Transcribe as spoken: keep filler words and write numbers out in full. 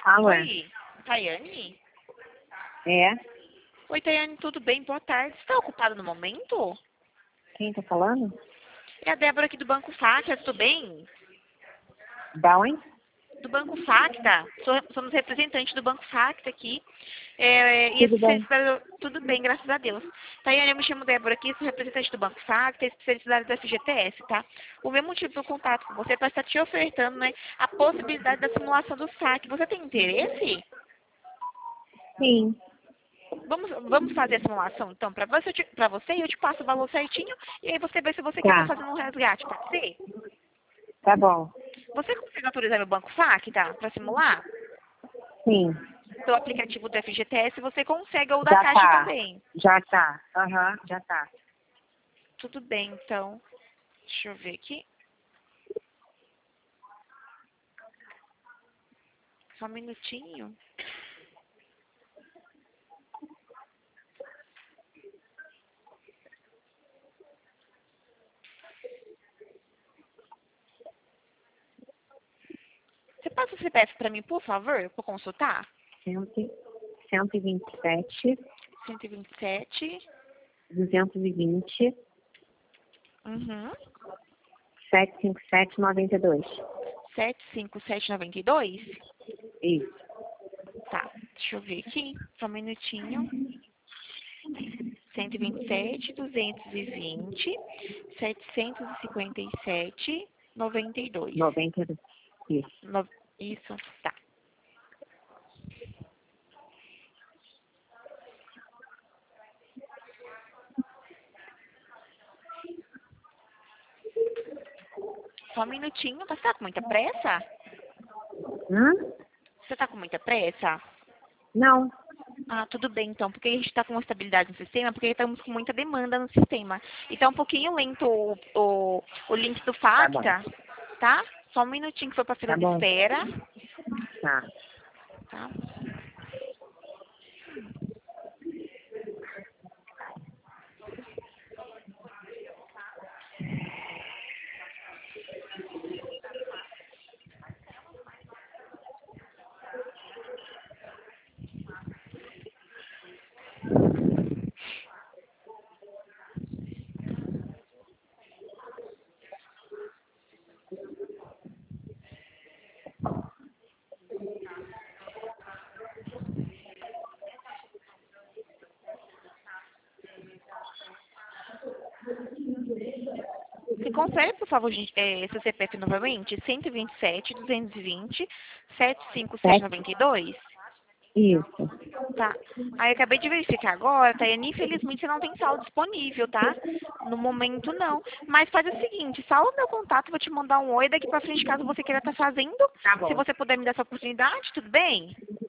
Alô? Oi, Tayane? É? Oi, Tayane, tudo bem? Boa tarde. Você está ocupada no momento? Quem tá falando? É a Débora aqui do Banco Facta, tudo bem? Da onde? Do Banco Facta. Sou- Somos representantes do Banco Facta aqui. É, e Tudo bem? especialidade... Tudo bem, graças a Deus. Tayane, eu me chamo Débora aqui, sou representante do Banco Facta e especialidade do F G T S, tá? O meu motivo do contato com você é para estar te ofertando, né, a possibilidade da simulação do saque. Você tem interesse? Sim. Vamos, vamos fazer a simulação, então, para você, eu te- pra você e eu te passo o valor certinho e aí você vê se você quer estar Tá. fazendo um resgate, pode ser? Tá bom. Você consegue autorizar meu Banco Facta para simular? Sim. Pelo aplicativo do F G T S você consegue, ou da Já Caixa tá. também. Já tá. Aham, já tá. Tudo bem, então. Deixa eu ver aqui. Só um minutinho. Você passa o C P F para mim, por favor, para consultar? Cento, cento e vinte e sete, cento e vinte e sete. duzentos e vinte, Uhum. setecentos e cinquenta e sete, noventa e dois. sete cinco sete nove dois. Isso. Tá, deixa eu ver aqui. Só um minutinho. cento e vinte e sete, duzentos e vinte, setecentos e cinquenta e sete, noventa e dois. noventa e dois. Isso. No... Isso, tá. Só um minutinho. Você tá com muita pressa? Hum? Você tá com muita pressa? Não. Ah, tudo bem então, porque a gente está com estabilidade no sistema, porque estamos com muita demanda no sistema. E tá um pouquinho lento o, o, o link do Tá bom. Facta, tá? Só um minutinho que foi pra fila Tá de bom. espera, Tá. tá? Você confere, por favor, gente, é, seu C P F novamente? cento e vinte e sete, duzentos e vinte, setecentos e cinquenta e sete, Sete. noventa e dois? Isso. Tá. Aí eu acabei de verificar agora, Tayane, infelizmente você não tem saldo disponível, tá? No momento não. Mas faz o seguinte, salva meu contato, vou te mandar um oi daqui pra frente caso você queira estar fazendo. Tá Se bom. você puder me dar essa oportunidade, tudo bem?